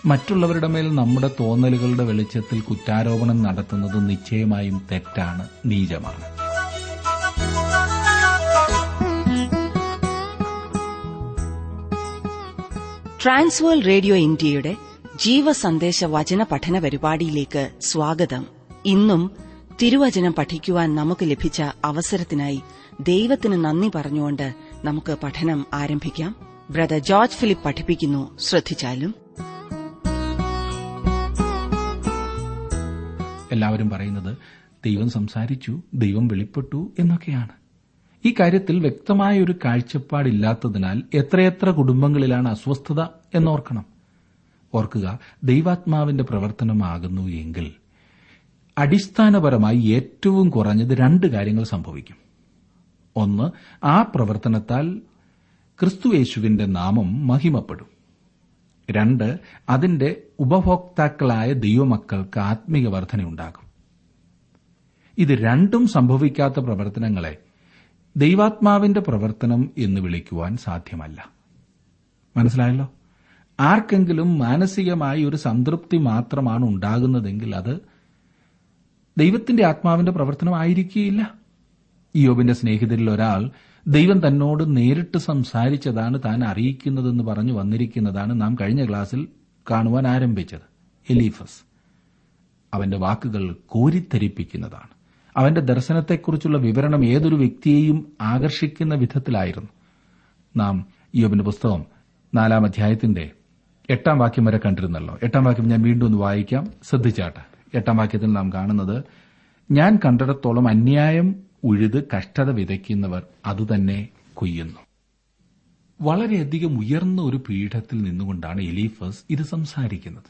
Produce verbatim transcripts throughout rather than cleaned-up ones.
മറ്റുള്ളവരുടെ മേൽ നമ്മുടെ തോന്നലുകളുടെ വെളിച്ചത്തിൽ കുറ്റാരോപണം നടത്തുന്നത് നിശ്ചയമായും തെറ്റാണ്, നീചമാണ്. ട്രാൻസ്വേൾഡ് റേഡിയോ ഇന്ത്യയുടെ ജീവസന്ദേശ വചന പഠന പരിപാടിയിലേക്ക് സ്വാഗതം. ഇന്നും തിരുവചനം പഠിക്കുവാൻ നമുക്ക് ലഭിച്ച അവസരത്തിനായി ദൈവത്തിന് നന്ദി പറഞ്ഞുകൊണ്ട് നമുക്ക് പഠനം ആരംഭിക്കാം. ബ്രദർ ജോർജ് ഫിലിപ്പ് പഠിപ്പിക്കുന്നു. ശ്രദ്ധിച്ചാലും. എല്ലാവരും പറയുന്നത് ദൈവം സംസാരിച്ചു, ദൈവം വെളിപ്പെട്ടു എന്നൊക്കെയാണ്. ഈ കാര്യത്തിൽ വ്യക്തമായ ഒരു കാഴ്ചപ്പാടില്ലാത്തതിനാൽ എത്രയെത്ര കുടുംബങ്ങളിലാണ് അസ്വസ്ഥത എന്നോർക്കണം. ഓർക്കുക, ദൈവാത്മാവിന്റെ പ്രവർത്തനമാകുന്നു എങ്കിൽ അടിസ്ഥാനപരമായി ഏറ്റവും കുറഞ്ഞത് രണ്ട് കാര്യങ്ങൾ സംഭവിക്കും. ഒന്ന്, ആ പ്രവർത്തനത്താൽ ക്രിസ്തുയേശുവിന്റെ നാമം മഹിമപ്പെടും. രണ്ട്, അതിന്റെ ഉപഭോക്താക്കളായ ദൈവമക്കൾക്ക് ആത്മീയ വർധനയുണ്ടാകും. ഇത് രണ്ടും സംഭവിക്കാത്ത പ്രവർത്തനങ്ങളെ ദൈവാത്മാവിന്റെ പ്രവർത്തനം എന്ന് വിളിക്കുവാൻ സാധ്യമല്ല. മനസ്സിലായല്ലോ? ആർക്കെങ്കിലും മാനസികമായി ഒരു സംതൃപ്തി മാത്രമാണ് ഉണ്ടാകുന്നതെങ്കിൽ അത് ദൈവത്തിന്റെ ആത്മാവിന്റെ പ്രവർത്തനമായിരിക്കുകയില്ല. ഇയ്യോബിന്റെ സ്നേഹിതരിൽ ഒരാൾ ദൈവം തന്നോട് നേരിട്ട് സംസാരിച്ചതാണ് താൻ അറിയിക്കുന്നതെന്ന് പറഞ്ഞു വന്നിരിക്കുന്നതാണ് നാം കഴിഞ്ഞ ക്ലാസ്സിൽ കാണുവാൻ ആരംഭിച്ചത്. എലീഫസ്. അവന്റെ വാക്കുകൾ കോരിത്തരിപ്പിക്കുന്നതാണ്. അവന്റെ ദർശനത്തെക്കുറിച്ചുള്ള വിവരണം ഏതൊരു വ്യക്തിയെയും ആകർഷിക്കുന്ന വിധത്തിലായിരുന്നു. നാം ഇയ്യോബിന്റെ പുസ്തകം നാലാം അധ്യായത്തിന്റെ എട്ടാം വാക്യം വരെ കണ്ടിരുന്നല്ലോ. എട്ടാം വാക്യം ഞാൻ വീണ്ടും ഒന്ന് വായിക്കാം, ശ്രദ്ധിച്ചാട്ടെ. എട്ടാം വാക്യത്തിൽ നാം കാണുന്നത്, ഞാൻ കണ്ടിടത്തോളം അന്യായം ഉഴുത് കഷ്ടത വിതയ്ക്കുന്നവർ അതുതന്നെ കൊയ്യുന്നു. വളരെയധികം ഉയർന്ന ഒരു പീഠത്തിൽ നിന്നുകൊണ്ടാണ് എലീഫസ് ഇത് സംസാരിക്കുന്നത്.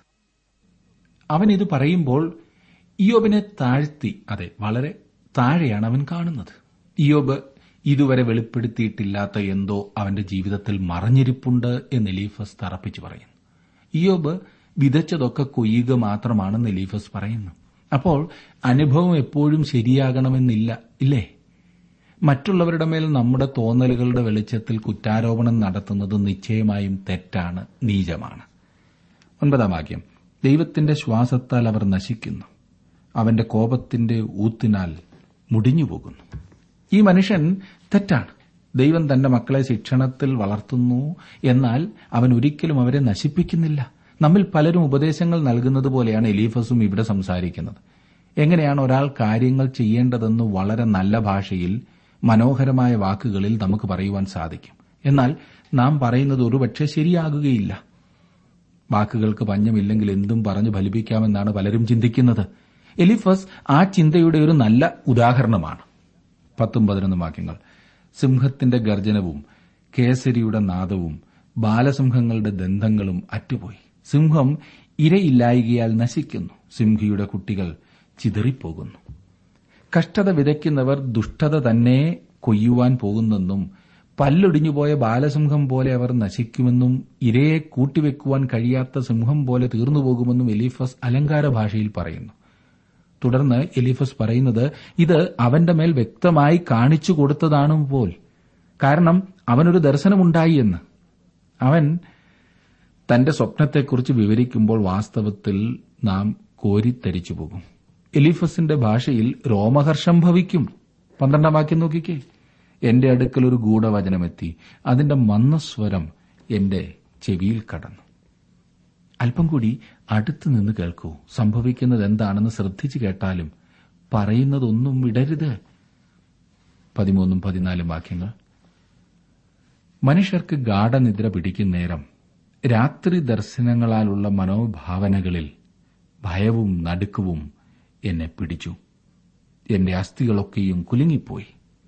അവൻ ഇത് പറയുമ്പോൾ ഇയ്യോബിനെ താഴ്ത്തി, അതെ, വളരെ താഴെയാണ് അവൻ കാണുന്നത്. ഇയ്യോബ് ഇതുവരെ വെളിപ്പെടുത്തിയിട്ടില്ലാത്ത എന്തോ അവന്റെ ജീവിതത്തിൽ മറഞ്ഞിരിപ്പുണ്ട് എന്ന് എലീഫസ് തറപ്പിച്ചു പറയുന്നു. ഇയ്യോബ് വിതച്ചതൊക്കെ കൊയ്യുക മാത്രമാണെന്ന് എലീഫസ് പറയുന്നു. അപ്പോൾ അനുഭവം എപ്പോഴും ശരിയാകണമെന്നില്ല, ഇല്ലേ? മറ്റുള്ളവരുടെ മേൽ നമ്മുടെ തോന്നലുകളുടെ വെളിച്ചത്തിൽ കുറ്റാരോപണം നടത്തുന്നത് നിശ്ചയമായും തെറ്റാണ്, നീചമാണ്. ഒൻപതാം വാക്യം, ദൈവത്തിന്റെ ശ്വാസത്താൽ അവർ നശിക്കുന്നു, അവന്റെ കോപത്തിന്റെ ഊത്തിനാൽ മുടിഞ്ഞുപോകുന്നു. ഈ മനുഷ്യൻ തെറ്റാണ്. ദൈവം തന്റെ മക്കളെ ശിക്ഷണത്തിൽ വളർത്തുന്നു, എന്നാൽ അവൻ ഒരിക്കലും അവരെ നശിപ്പിക്കുന്നില്ല. നമ്മിൽ പലരും ഉപദേശങ്ങൾ നൽകുന്നത് പോലെയാണ് എലീഫസും ഇവിടെ സംസാരിക്കുന്നത്. എങ്ങനെയാണ് ഒരാൾ കാര്യങ്ങൾ ചെയ്യേണ്ടതെന്ന് വളരെ നല്ല ഭാഷയിൽ, മനോഹരമായ വാക്കുകളിൽ നമുക്ക് പറയുവാൻ സാധിക്കും. എന്നാൽ നാം പറയുന്നത് ഒരുപക്ഷെ ശരിയാകുകയില്ല. വാക്കുകൾക്ക് പഞ്ഞമില്ലെങ്കിൽ എന്തും പറഞ്ഞു ഫലിപ്പിക്കാമെന്നാണ് പലരും ചിന്തിക്കുന്നത്. എലീഫസ് ആ ചിന്തയുടെ ഒരു നല്ല ഉദാഹരണമാണ്. പത്തും പതിനൊന്നും വാക്യങ്ങൾ, സിംഹത്തിന്റെ ഗർജനവും കേസരിയുടെ നാദവും ബാലസിംഹങ്ങളുടെ ദന്തങ്ങളും അറ്റുപോയി. സിംഹം ഇരയില്ലായികയാൽ നശിക്കുന്നു, സിംഹിയുടെ കുട്ടികൾ ചിതറിപ്പോകുന്നു. കഷ്ടത വിതയ്ക്കുന്നവർ ദുഷ്ടത തന്നെ കൊയ്യുവാൻ പോകുന്നെന്നും പല്ലൊടിഞ്ഞുപോയ ബാലസിംഹം പോലെ അവർ നശിക്കുമെന്നും ഇരയെ കൂട്ടിവെക്കുവാൻ കഴിയാത്ത സിംഹം പോലെ തീർന്നുപോകുമെന്നും എലീഫസ് അലങ്കാര ഭാഷയിൽ പറയുന്നു. തുടർന്ന് എലീഫസ് പറയുന്നത് ഇത് അവന്റെ മേൽ വ്യക്തമായി കാണിച്ചു കൊടുത്തതാണ് പോൽ, കാരണം അവനൊരു ദർശനമുണ്ടായി എന്ന്. അവൻ തന്റെ സ്വപ്നത്തെക്കുറിച്ച് വിവരിക്കുമ്പോൾ വാസ്തവത്തിൽ നാം കോരിത്തരിച്ചു പോകും. എലീഫസിന്റെ ഭാഷയിൽ രോമഹർഷം ഭവിക്കും. പന്ത്രണ്ടാം വാക്യം നോക്കിക്കേ, എന്റെ അടുക്കൽ ഒരു ഗൂഢവചനമെത്തി, അതിന്റെ മന്ദസ്വരം എന്റെ ചെവിയിൽ കടന്നു. അല്പം കൂടി അടുത്തു നിന്ന് കേൾക്കൂ. സംഭവിക്കുന്നത് എന്താണെന്ന് ശ്രദ്ധിച്ചു കേട്ടാലും പറയുന്നതൊന്നും വിടരുത്. പതിമൂന്നും പതിനാലും വാക്യങ്ങൾ, മനുഷ്യർക്ക് ഗാഢനിദ്ര പിടിക്കുന്ന നേരം രാത്രി ദർശനങ്ങളാലുള്ള മനോഭാവനകളിൽ ഭയവും നടുക്കവും എന്നെ പിടിച്ചു. എന്റെ അസ്ഥികളൊക്കെയും കുലുങ്ങിപ്പോയി.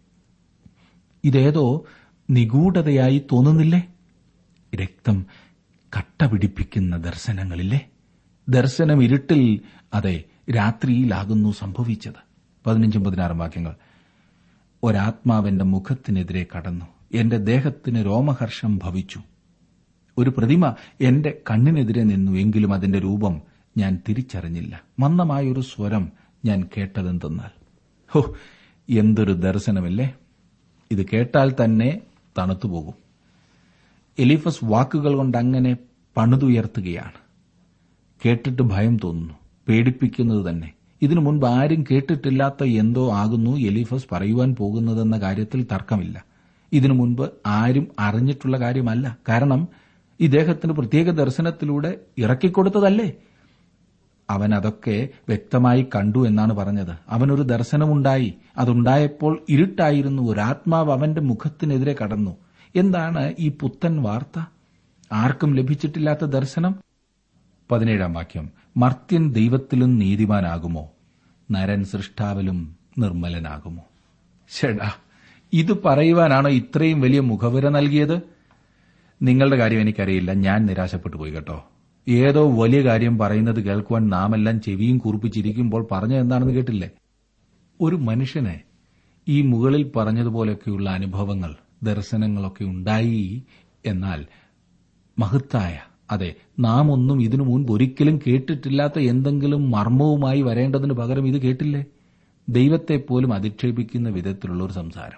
ഇതേതോ നിഗൂഢതയായി തോന്നുന്നില്ലേ? രക്തം കട്ട പിടിപ്പിക്കുന്ന ദർശനങ്ങളില്ലേ? ദർശനം ഇരുട്ടിൽ, അതെ, രാത്രിയിലാകുന്നു സംഭവിച്ചത്. പതിനഞ്ചും പതിനാറും വാക്യങ്ങൾ, ഒരാത്മാവെന്റെ മുഖത്തിനെതിരെ കടന്നു, എന്റെ ദേഹത്തിന് രോമഹർഷം ഭവിച്ചു. ഒരു പ്രതിമ എന്റെ കണ്ണിനെതിരെ നിന്നു, എങ്കിലും അതിന്റെ രൂപം ഞാൻ തിരിച്ചറിഞ്ഞില്ല. മന്ദമായൊരു സ്വരം ഞാൻ കേട്ടതെന്തെന്നാൽ, ഹോ, എന്തൊരു ദർശനമല്ലേ! ഇത് കേട്ടാൽ തന്നെ തണുത്തുപോകും. എലീഫസ് വാക്കുകൾ കൊണ്ട് അങ്ങനെ പണിതുയർത്തുകയാണ്. കേട്ടിട്ട് ഭയം തോന്നുന്നു, പേടിപ്പിക്കുന്നത് തന്നെ. ഇതിനു മുൻപ് ആരും കേട്ടിട്ടില്ലാത്ത എന്തോ ആകുന്നു എലീഫസ് പറയുവാൻ പോകുന്നതെന്ന കാര്യത്തിൽ തർക്കമില്ല. ഇതിനു മുൻപ് ആരും അറിഞ്ഞിട്ടുള്ള കാര്യമല്ല. കാരണം ഇദ്ദേഹത്തിന് പ്രത്യേക ദർശനത്തിലൂടെ ഇറക്കിക്കൊടുത്തതല്ലേ. അവൻ അതൊക്കെ വ്യക്തമായി കണ്ടു എന്നാണ് പറഞ്ഞത്. അവനൊരു ദർശനമുണ്ടായി. അതുണ്ടായപ്പോൾ ഇരുട്ടായിരുന്നു. ഒരാത്മാവ് അവന്റെ മുഖത്തിനെതിരെ കടന്നു. എന്താണ് ഈ പുത്തൻ വാർത്ത? ആർക്കും ലഭിച്ചിട്ടില്ലാത്ത ദർശനം. പതിനേഴാം വാക്യം, മർത്യൻ ദൈവത്തിലും നീതിമാനാകുമോ, നരൻ സൃഷ്ടാവിലും നിർമ്മലനാകുമോ? ചേടാ, ഇത് പറയുവാനാണോ ഇത്രയും വലിയ മുഖവുര നൽകിയത്? നിങ്ങളുടെ കാര്യം എനിക്കറിയില്ല, ഞാൻ നിരാശപ്പെട്ടു പോയി കേട്ടോ. ഏതോ വലിയ കാര്യം പറയുന്നത് കേൾക്കുവാൻ നാമെല്ലാം ചെവിയും കൂർപ്പിച്ചിരിക്കുമ്പോൾ പറഞ്ഞ എന്താണെന്ന് കേട്ടില്ലേ? ഒരു മനുഷ്യന് ഈ മുകളിൽ പറഞ്ഞതുപോലെയൊക്കെയുള്ള അനുഭവങ്ങൾ, ദർശനങ്ങളൊക്കെ ഉണ്ടായി. എന്നാൽ മഹത്തായ, അതെ, നാം ഒന്നും ഇതിനു മുൻപ് ഒരിക്കലും കേട്ടിട്ടില്ലാത്ത എന്തെങ്കിലും മർമ്മവുമായി വരേണ്ടതിന് പകരം ഇത് കേട്ടില്ലേ? ദൈവത്തെ പോലും അധിക്ഷേപിക്കുന്ന വിധത്തിലുള്ള ഒരു സംസാരം.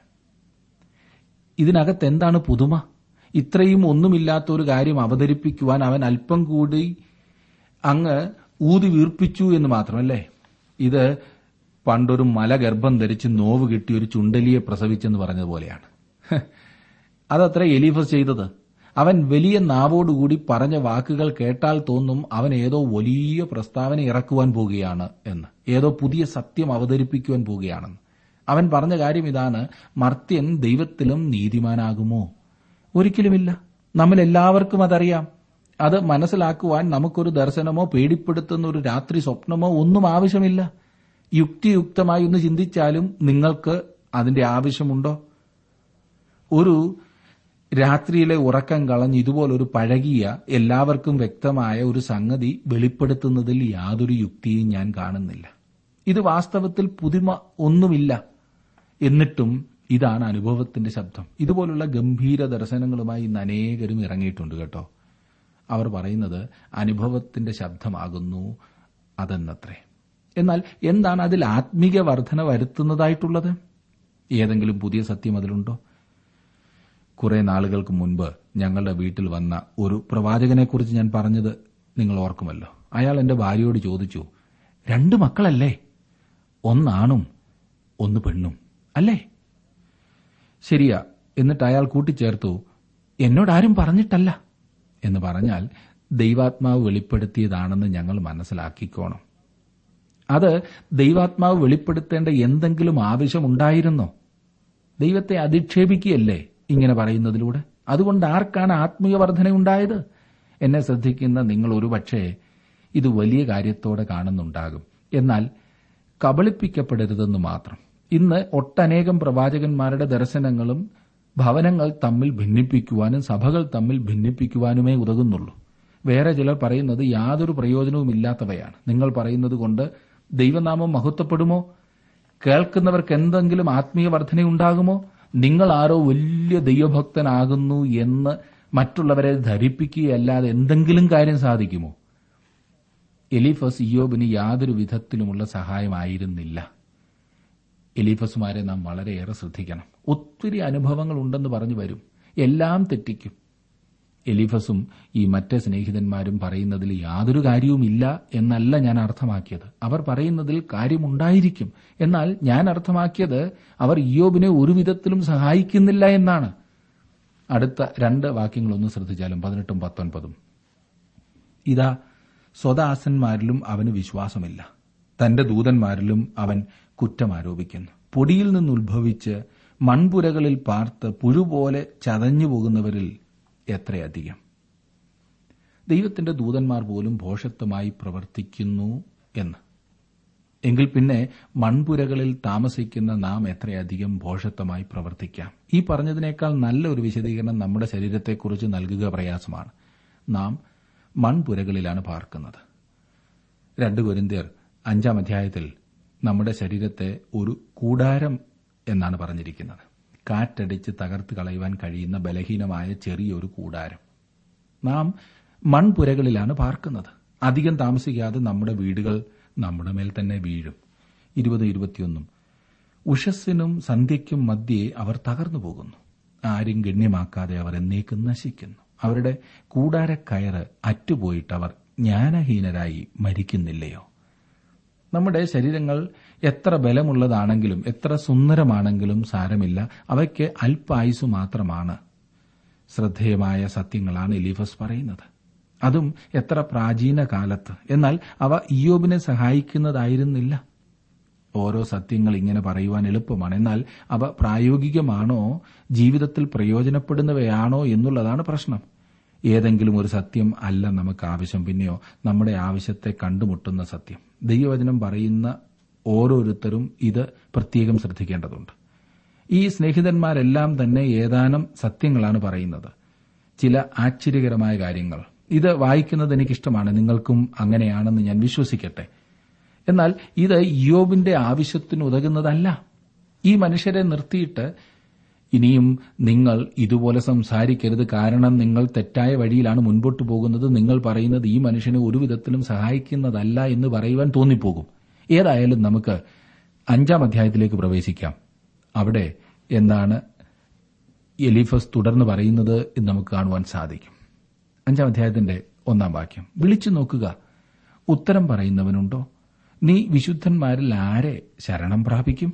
ഇതിനകത്ത് എന്താണ് പുതുമ? ഇത്രയും ഒന്നുമില്ലാത്ത ഒരു കാര്യം അവതരിപ്പിക്കുവാൻ അവൻ അല്പം കൂടി അങ്ങ് ഊതി വീർപ്പിച്ചു എന്ന് മാത്രമല്ലേ. ഇത് പണ്ടൊരു മല ഗർഭം ധരിച്ച് നോവ് കിട്ടിയ ഒരു ചുണ്ടലിയെ പ്രസവിച്ചെന്ന് പറഞ്ഞതുപോലെയാണ്. അതത്ര എലീഫസ് ചെയ്തത്. അവൻ വലിയ നാവോടുകൂടി പറഞ്ഞ വാക്കുകൾ കേട്ടാൽ തോന്നും അവൻ ഏതോ വലിയ പ്രസ്താവന ഇറക്കുവാൻ പോകുകയാണ് എന്ന്, ഏതോ പുതിയ സത്യം അവതരിപ്പിക്കുവാൻ പോകുകയാണെന്ന്. അവൻ പറഞ്ഞ കാര്യം ഇതാണ്: മർത്യൻ ദൈവത്തിലും നീതിമാനാകുമോ? ഒരിക്കലുമില്ല. നമ്മൾ എല്ലാവർക്കും അതറിയാം. അത് മനസ്സിലാക്കുവാൻ നമുക്കൊരു ദർശനമോ പേടിപ്പെടുത്തുന്ന ഒരു രാത്രി സ്വപ്നമോ ഒന്നും ആവശ്യമില്ല. യുക്തിയുക്തമായി ഒന്ന് ചിന്തിച്ചാലും നിങ്ങൾക്ക് അതിന്റെ ആവശ്യമുണ്ടോ? ഒരു രാത്രിയിലെ ഉറക്കം കളഞ്ഞ് ഇതുപോലൊരു പഴകിയ, എല്ലാവർക്കും വ്യക്തമായ ഒരു സംഗതി വെളിപ്പെടുത്തുന്നതിൽ യാതൊരു യുക്തിയും ഞാൻ കാണുന്നില്ല. ഇത് വാസ്തവത്തിൽ പുതുമ ഒന്നുമില്ല. എന്നിട്ടും ഇതാണ് അനുഭവത്തിന്റെ ശബ്ദം. ഇതുപോലുള്ള ഗംഭീര ദർശനങ്ങളുമായി ഇന്ന് അനേകരും ഇറങ്ങിയിട്ടുണ്ട് കേട്ടോ. അവർ പറയുന്നത് അനുഭവത്തിന്റെ ശബ്ദമാകുന്നു അതെന്നത്രേ. എന്നാൽ എന്താണ് അതിൽ ആത്മീക വർധന വരുത്തുന്നതായിട്ടുള്ളത്? ഏതെങ്കിലും പുതിയ സത്യം അതിലുണ്ടോ? കുറെ നാളുകൾക്ക് മുൻപ് ഞങ്ങളുടെ വീട്ടിൽ വന്ന ഒരു പ്രവാചകനെക്കുറിച്ച് ഞാൻ പറഞ്ഞത് നിങ്ങൾ ഓർക്കുമല്ലോ. അയാൾ എന്റെ ഭാര്യയോട് ചോദിച്ചു, രണ്ട് മക്കളല്ലേ? ഒന്നാണും ഒന്ന് പെണ്ണും അല്ലേ? ശരിയാ. എന്നിട്ട് അയാൾ കൂട്ടിച്ചേർത്തു, എന്നോടാരും പറഞ്ഞിട്ടല്ല എന്ന് പറഞ്ഞാൽ ദൈവാത്മാവ് വെളിപ്പെടുത്തിയതാണെന്ന് ഞങ്ങൾ മനസ്സിലാക്കിക്കോണം. അത് ദൈവാത്മാവ് വെളിപ്പെടുത്തേണ്ട എന്തെങ്കിലും ആവശ്യമുണ്ടായിരുന്നോ? ദൈവത്തെ അധിക്ഷേപിക്കുകയല്ലേ ഇങ്ങനെ പറയുന്നതിലൂടെ? അതുകൊണ്ട് ആർക്കാണ് ആത്മീയ വർധനയുണ്ടായത്? എന്നെ ശ്രദ്ധിക്കുന്ന നിങ്ങൾ ഒരുപക്ഷെ ഇത് വലിയ കാര്യത്തോടെ കാണുന്നുണ്ടാകും. എന്നാൽ കബളിപ്പിക്കപ്പെടരുതെന്ന് മാത്രം. ഇന്ന് ഒട്ടനേകം പ്രവാചകന്മാരുടെ ദർശനങ്ങളും ഭവനങ്ങൾ തമ്മിൽ ഭിന്നിപ്പിക്കുവാനും സഭകൾ തമ്മിൽ ഭിന്നിപ്പിക്കുവാനുമേ ഉതകുന്നുള്ളൂ. വേറെ ചിലർ പറയുന്നത് യാതൊരു പ്രയോജനവുമില്ലാത്തവയാണ്. നിങ്ങൾ പറയുന്നത് കൊണ്ട് ദൈവനാമം മഹത്വപ്പെടുമോ? കേൾക്കുന്നവർക്ക് എന്തെങ്കിലും ആത്മീയ വർധനയുണ്ടാകുമോ? നിങ്ങൾ ആരോ വലിയ ദൈവഭക്തനാകുന്നു എന്ന് മറ്റുള്ളവരെ ധരിപ്പിക്കുകയല്ലാതെ എന്തെങ്കിലും കാര്യം സാധിക്കുമോ? എലീഫസ് ഇയ്യോബിന് യാതൊരു വിധത്തിലുമുള്ള സഹായമായിരുന്നില്ല. എലീഫസുമാരെ നാം വളരെയേറെ ശ്രദ്ധിക്കണം. ഒത്തിരി അനുഭവങ്ങൾ ഉണ്ടെന്ന് പറഞ്ഞു വരും, എല്ലാം തെറ്റിക്കും. എലീഫസും ഈ മറ്റ് സ്നേഹിതന്മാരും പറയുന്നതിൽ യാതൊരു കാര്യവുമില്ല എന്നല്ല ഞാൻ അർത്ഥമാക്കിയത്. അവർ പറയുന്നതിൽ കാര്യമുണ്ടായിരിക്കും. എന്നാൽ ഞാൻ അർത്ഥമാക്കിയത് അവർ ഇയ്യോബിനെ ഒരു വിധത്തിലും സഹായിക്കുന്നില്ല എന്നാണ്. അടുത്ത രണ്ട് വാക്യങ്ങളൊന്ന് ശ്രദ്ധിച്ചാലും, പതിനെട്ടും പത്തൊൻപതും. ഇതാ, സ്വദാസന്മാരിലും അവന് വിശ്വാസമില്ല, തന്റെ ദൂതന്മാരിലും അവൻ കുറ്റമാരോപിക്കുന്നു. പൊടിയിൽ നിന്നുദ്ഭവിച്ച് മൺപുരകളിൽ പാർത്ത് പുഴുപോലെ ചതഞ്ഞു പോകുന്നവരിൽ എത്രയധികം. ദൈവത്തിന്റെ ദൂതന്മാർ പോലും ഭോഷത്വമായി പ്രവർത്തിക്കുന്നു എന്ന്. എങ്കിൽ പിന്നെ മൺപുരകളിൽ താമസിക്കുന്ന നാം എത്രയധികം ഭോഷത്വമായി പ്രവർത്തിക്കാം? ഈ പറഞ്ഞതിനേക്കാൾ നല്ല ഒരു വിശദീകരണം നമ്മുടെ ശരീരത്തെക്കുറിച്ച് നൽകുക പ്രയാസമാണ്. നാം മൺപുരകളിലാണ് പാർക്കുന്നത്. രണ്ട് കൊരിന്ത്യർ അഞ്ചാം അധ്യായത്തിൽ നമ്മുടെ ശരീരത്തെ ഒരു കൂടാരം എന്നാണ് പറഞ്ഞിരിക്കുന്നത്. കാറ്റടിച്ച് തകർത്ത് കളയുവാൻ കഴിയുന്ന ബലഹീനമായ ചെറിയൊരു കൂടാരം. നാം മൺപുരകളിലാണ് പാർക്കുന്നത്. അധികം താമസിക്കാതെ നമ്മുടെ വീടുകൾ നമ്മുടെ മേൽ തന്നെ വീഴും. ഇരുപത് ഇരുപത്തിയൊന്നും. ഉഷസ്സിനും സന്ധ്യയ്ക്കും മധ്യേ അവർ തകർന്നു പോകുന്നു. ആരും ഗണ്യമാക്കാതെ അവർ എന്നേക്കും നശിക്കുന്നു. അവരുടെ കൂടാരക്കയറ് അറ്റുപോയിട്ട് അവർ ജ്ഞാനഹീനരായി മരിക്കുന്നില്ലയോ? നമ്മുടെ ശരീരങ്ങൾ എത്ര ബലമുള്ളതാണെങ്കിലും എത്ര സുന്ദരമാണെങ്കിലും സാരമില്ല, അവയ്ക്ക് അല്പായുസ് മാത്രമാണ്. ശ്രദ്ധേയമായ സത്യങ്ങളാണ് എലീഫസ് പറയുന്നത്. അതും എത്ര പ്രാചീന കാലത്ത്. എന്നാൽ അവ ഇയ്യോബിനെ സഹായിക്കുന്നതായിരുന്നില്ല. ഓരോ സത്യങ്ങൾ ഇങ്ങനെ പറയുവാൻ എളുപ്പമാണ്, എന്നാൽ അവ പ്രായോഗികമാണോ, ജീവിതത്തിൽ പ്രയോജനപ്പെടുന്നവയാണോ എന്നുള്ളതാണ് പ്രശ്നം. ഏതെങ്കിലും ഒരു സത്യം അല്ല നമുക്ക് ആവശ്യം, പിന്നെയോ നമ്മുടെ ആവശ്യത്തെ കണ്ടുമുട്ടുന്ന സത്യം. ദൈവവചനം പറയുന്ന ഓരോരുത്തരും ഇത് പ്രത്യേകം ശ്രദ്ധിക്കേണ്ടതുണ്ട്. ഈ സ്നേഹിതന്മാരെല്ലാം തന്നെ ഏതാനും സത്യങ്ങളാണ് പറയുന്നത്, ചില ആശ്ചര്യകരമായ കാര്യങ്ങൾ. ഇത് വായിക്കുന്നത് എനിക്കിഷ്ടമാണ്, നിങ്ങൾക്കും അങ്ങനെയാണെന്ന് ഞാൻ വിശ്വസിക്കട്ടെ. എന്നാൽ ഇത് ഇയ്യോബിന്റെ ആവശ്യത്തിന് ഉതകുന്നതല്ല. ഈ മനുഷ്യരെ നിർത്തിയിട്ട് ഇനിയും നിങ്ങൾ ഇതുപോലെ സംസാരിക്കരുത്, കാരണം നിങ്ങൾ തെറ്റായ വഴിയിലാണ് മുൻപോട്ട് പോകുന്നത്, നിങ്ങൾ പറയുന്നത് ഈ മനുഷ്യനെ ഒരു വിധത്തിലും സഹായിക്കുന്നതല്ല എന്ന് പറയുവാൻ തോന്നിപ്പോകും. ഏതായാലും നമുക്ക് അഞ്ചാം അധ്യായത്തിലേക്ക് പ്രവേശിക്കാം. അവിടെ എന്താണ് എലീഫസ് തുടർന്ന് പറയുന്നത് എന്ന് നമുക്ക് കാണുവാൻ സാധിക്കും. അഞ്ചാം അധ്യായത്തിന്റെ ഒന്നാം വാക്യം: വിളിച്ചു നോക്കുക, ഉത്തരം പറയുന്നവനുണ്ടോ? നീ വിശുദ്ധന്മാരിൽ ആരെ ശരണം പ്രാപിക്കും?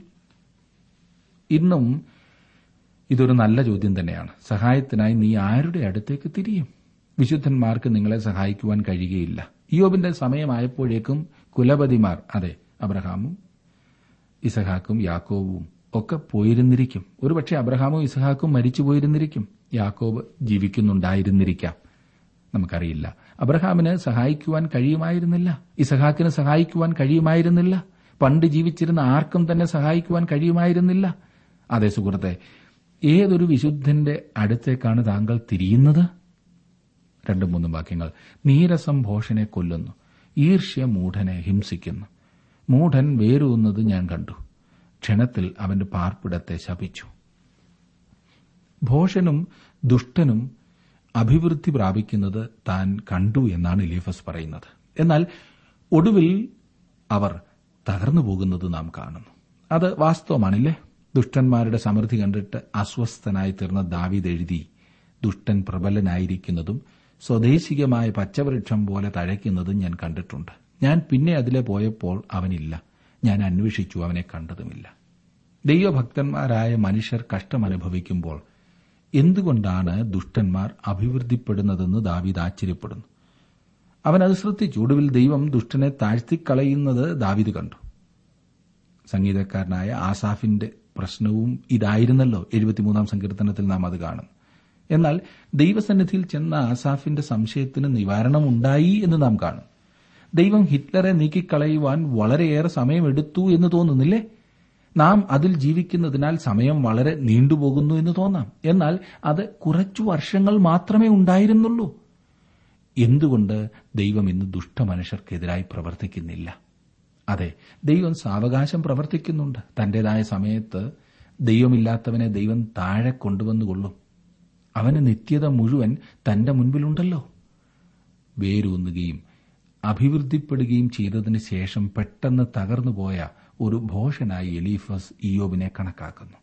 ഇന്നും ഇതൊരു നല്ല ചോദ്യം തന്നെയാണ്. സഹായത്തിനായി നീ ആരുടെ അടുത്തേക്ക് തിരിയും? വിശുദ്ധന്മാർക്ക് നിങ്ങളെ സഹായിക്കുവാൻ കഴിയുകയില്ല. ഇയ്യോബിന്റെ സമയമായപ്പോഴേക്കും കുലപതിമാർ, അതെ, അബ്രഹാമും ഇസഹാക്കും യാക്കോബും ഒക്കെ പോയിരുന്നിരിക്കും. ഒരുപക്ഷെ അബ്രഹാമും ഇസഹാക്കും മരിച്ചു പോയിരുന്നിരിക്കും, യാക്കോബ് ജീവിക്കുന്നുണ്ടായിരുന്നിരിക്കാം, നമുക്കറിയില്ല. അബ്രഹാമിന് സഹായിക്കുവാൻ കഴിയുമായിരുന്നില്ല, ഇസഹാക്കിന് സഹായിക്കുവാൻ കഴിയുമായിരുന്നില്ല, പണ്ട് ജീവിച്ചിരുന്ന ആർക്കും തന്നെ സഹായിക്കുവാൻ കഴിയുമായിരുന്നില്ല. അതെ സുഹൃത്തെ, ഏതൊരു വിശുദ്ധന്റെ അടുത്തേക്കാണ് താങ്കൾ തിരിയുന്നത്? രണ്ടും മൂന്നും വാക്യങ്ങൾ: നീരസം ഭോഷനെ കൊല്ലുന്നു, ഈർഷ്യ മൂഢനെ ഹിംസിക്കുന്നു. മൂഢൻ വേരൂന്നത് ഞാൻ കണ്ടു, ക്ഷണത്തിൽ അവന്റെ പാർപ്പിടത്തെ ശപിച്ചു. ഭോഷനും ദുഷ്ടനും അഭിവൃദ്ധി പ്രാപിക്കുന്നത് താൻ കണ്ടു എന്നാണ് എലീഫസ് പറയുന്നത്. എന്നാൽ ഒടുവിൽ അവർ തകർന്നു പോകുന്നത് നാം കാണുന്നു. അത് വാസ്തവമാണില്ലേ? ദുഷ്ടന്മാരുടെ സമൃദ്ധി കണ്ടിട്ട് അസ്വസ്ഥനായി തീർന്ന ദാവീദ് എഴുതി, ദുഷ്ടൻ പ്രബലനായിരിക്കുന്നതും സ്വദേശികമായ പച്ചവൃക്ഷം പോലെ തഴയ്ക്കുന്നതും ഞാൻ കണ്ടിട്ടുണ്ട്. ഞാൻ പിന്നെ അതിലെ പോയപ്പോൾ അവനില്ല, ഞാൻ അന്വേഷിച്ചു, അവനെ കണ്ടതുമില്ല. ദൈവഭക്തന്മാരായ മനുഷ്യർ കഷ്ടമനുഭവിക്കുമ്പോൾ എന്തുകൊണ്ടാണ് ദുഷ്ടന്മാർ അഭിവൃദ്ധിപ്പെടുന്നതെന്ന് ദാവീദ് ആശ്ചര്യപ്പെടുന്നു. അവനത് ശ്രദ്ധിച്ചു. ഒടുവിൽ ദൈവം ദുഷ്ടനെ താഴ്ത്തിക്കളയുന്നത് ദാവീദ് കണ്ടു. സംഗീതക്കാരനായ ആസാഫിന്റെ പ്രശ്നവും ഇതായിരുന്നല്ലോ. എഴുപത്തിമൂന്നാം സങ്കീർത്തനത്തിൽ നാം അത് കാണും. എന്നാൽ ദൈവസന്നിധിയിൽ ചെന്ന ആസാഫിന്റെ സംശയത്തിന് നിവാരണമുണ്ടായി എന്ന് നാം കാണും. ദൈവം ഹിറ്റ്ലറെ നീക്കിക്കളയുവാൻ വളരെയേറെ സമയമെടുത്തു എന്ന് തോന്നുന്നില്ലേ? നാം അതിൽ ജീവിക്കുന്നതിനാൽ സമയം വളരെ നീണ്ടുപോകുന്നു എന്ന് തോന്നാം. എന്നാൽ അത് കുറച്ചു വർഷങ്ങൾ മാത്രമേ ഉണ്ടായിരുന്നുള്ളൂ. എന്തുകൊണ്ട് ദൈവം ഇന്ന് ദുഷ്ടമനുഷ്യർക്കെതിരായി പ്രവർത്തിക്കുന്നില്ല? അതെ, ദൈവം സാവകാശം പ്രവർത്തിക്കുന്നുണ്ട്. തന്റേതായ സമയത്ത് ദൈവമില്ലാത്തവനെ ദൈവം താഴെ കൊണ്ടുവന്നുകൊള്ളും. അവന് നിത്യത മുഴുവൻ തന്റെ മുൻപിലുണ്ടല്ലോ. വേരൂന്നുകയും അഭിവൃദ്ധിപ്പെടുകയും ചെയ്തതിനു ശേഷം പെട്ടെന്ന് തകർന്നുപോയ ഒരു ഭോഷനായി എലീഫസ് ഇയ്യോബിനെ കണക്കാക്കുന്നു.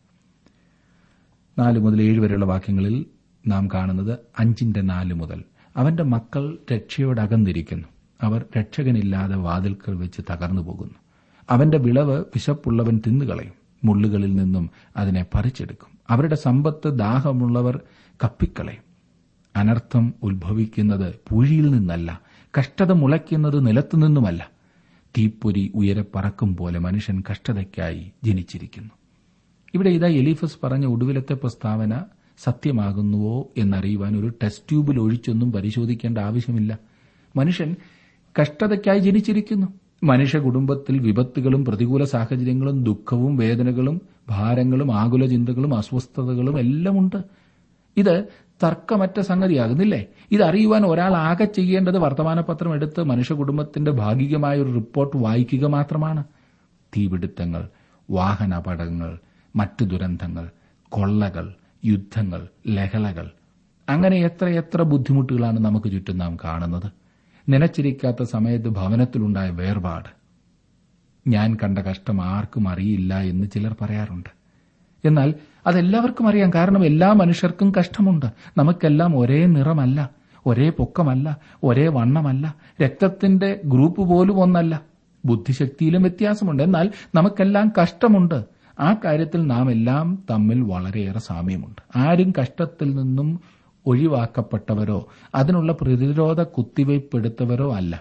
നാല് മുതൽ ഏഴ് വരെയുള്ള വാക്യങ്ങളിൽ നാം കാണുന്നത് അഞ്ചിന്റെ നാല് മുതൽ: അവന്റെ മക്കൾ രക്ഷയോടകന്നിരിക്കുന്നു, അവർ രക്ഷകനില്ലാതെ വാതിൽക്കൽ വെച്ച് തകർന്നു പോകുന്നു. അവന്റെ വിളവ് വിശപ്പുള്ളവൻ തിന്നുകളയും, മുള്ളുകളിൽ നിന്നും അതിനെ പറിച്ചെടുക്കും. അവരുടെ സമ്പത്ത് ദാഹമുള്ളവർ കപ്പിക്കളയും. അനർത്ഥം ഉത്ഭവിക്കുന്നത് പൂഴിയിൽ നിന്നല്ല, കഷ്ടത മുളയ്ക്കുന്നത് നിലത്തുനിന്നുമല്ല. തീപ്പൊരി ഉയരെ പറക്കും പോലെ മനുഷ്യൻ കഷ്ടതയ്ക്കായി ജനിച്ചിരിക്കുന്നു. ഇവിടെ ഇതാ എലീഫസ് പറഞ്ഞ ഒടുവിലത്തെ പ്രസ്താവന സത്യമാകുന്നുവോ എന്നറിയുവാൻ ഒരു ടെസ്റ്റ് ട്യൂബിൽ ഒഴിച്ചൊന്നും പരിശോധിക്കേണ്ട ആവശ്യമില്ല. മനുഷ്യൻ കഷ്ടതയ്ക്കായി ജനിച്ചിരിക്കുന്നു. മനുഷ്യ കുടുംബത്തിൽ വിപത്തുകളും പ്രതികൂല സാഹചര്യങ്ങളും ദുഃഖവും വേദനകളും ഭാരങ്ങളും ആകുല ചിന്തകളും അസ്വസ്ഥതകളും എല്ലാം ഉണ്ട്. ഇത് തർക്കമറ്റ സംഗതിയാകുന്നില്ലേ? ഇതറിയുവാൻ ഒരാൾ ആകെ ചെയ്യേണ്ടത് വർത്തമാനപത്രം എടുത്ത് മനുഷ്യ കുടുംബത്തിന്റെ ഭാഗികമായ ഒരു റിപ്പോർട്ട് വായിക്കുക മാത്രമാണ്. തീപിടുത്തങ്ങൾ, വാഹനാപകടങ്ങൾ, മറ്റു ദുരന്തങ്ങൾ, കൊള്ളകൾ, യുദ്ധങ്ങൾ, ലഹളകൾ, അങ്ങനെ എത്രയെത്ര ബുദ്ധിമുട്ടുകളാണ് നമുക്ക് ചുറ്റും നാം കാണുന്നത്. നനച്ചിരിക്കാത്ത സമയത്ത് ഭവനത്തിലുണ്ടായ വേർപാട്. ഞാൻ കണ്ട കഷ്ടം ആർക്കും അറിയില്ല എന്ന് ചിലർ പറയാറുണ്ട്. എന്നാൽ അതെല്ലാവർക്കും അറിയാം. കാരണം എല്ലാ മനുഷ്യർക്കും കഷ്ടമുണ്ട്. നമുക്കെല്ലാം ഒരേ നിറമല്ല, ഒരേ പൊക്കമല്ല, ഒരേ വണ്ണമല്ല, രക്തത്തിന്റെ ഗ്രൂപ്പ് പോലും ഒന്നല്ല. ബുദ്ധിശക്തിയിലും വ്യത്യാസമുണ്ട്. എന്നാൽ നമുക്കെല്ലാം കഷ്ടമുണ്ട്. ആ കാര്യത്തിൽ നാം എല്ലാം തമ്മിൽ വളരെയേറെ സാമ്യമുണ്ട്. ആരും കഷ്ടത്തിൽ നിന്നും ഒഴിവാക്കപ്പെട്ടവരോ അതിനുള്ള പ്രതിരോധ കുത്തിവയ്പ്പെടുത്തവരോ അല്ല.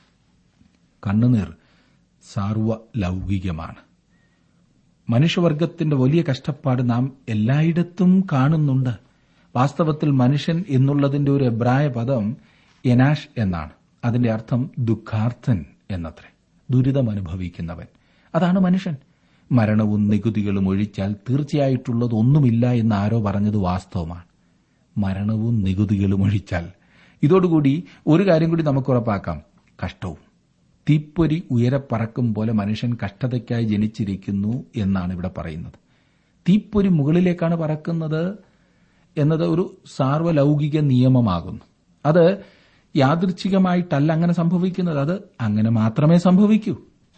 കണ്ണുനീർ സാർവലൗകികമാണ്. മനുഷ്യവർഗത്തിന്റെ വലിയ കഷ്ടപ്പാട് നാം എല്ലായിടത്തും കാണുന്നുണ്ട്. വാസ്തവത്തിൽ മനുഷ്യൻ എന്നുള്ളതിന്റെ ഒരു എബ്രായ പദം എനാഷ് എന്നാണ്. അതിന്റെ അർത്ഥം ദുഃഖാർത്ഥൻ എന്നത്രേ, ദുരിതമനുഭവിക്കുന്നവൻ. അതാണ് മനുഷ്യൻ. മരണവും നികുതികളും ഒഴിച്ചാൽ തീർച്ചയായിട്ടുള്ളത് ഒന്നുമില്ല എന്ന് ആരോ പറഞ്ഞത് വാസ്തവമാണ്. മരണവും നികുതികളും ഒഴിച്ചാൽ. ഇതോടുകൂടി ഒരു കാര്യം കൂടി നമുക്ക് ഉറപ്പാക്കാം, കഷ്ടവും. തീപ്പൊരി ഉയരെ പറക്കും പോലെ മനുഷ്യൻ കഷ്ടതയ്ക്കായി ജനിച്ചിരിക്കുന്നു എന്നാണ് ഇവിടെ പറയുന്നത്. തീപ്പൊരി മുകളിലേക്കാണ് പറക്കുന്നത് എന്നത് ഒരു സാർവലൗകിക നിയമമാകുന്നു. അത് യാദൃച്ഛികമായിട്ടല്ല അങ്ങനെ സംഭവിക്കുന്നത്. അത് അങ്ങനെ മാത്രമേ സംഭവിക്കൂ.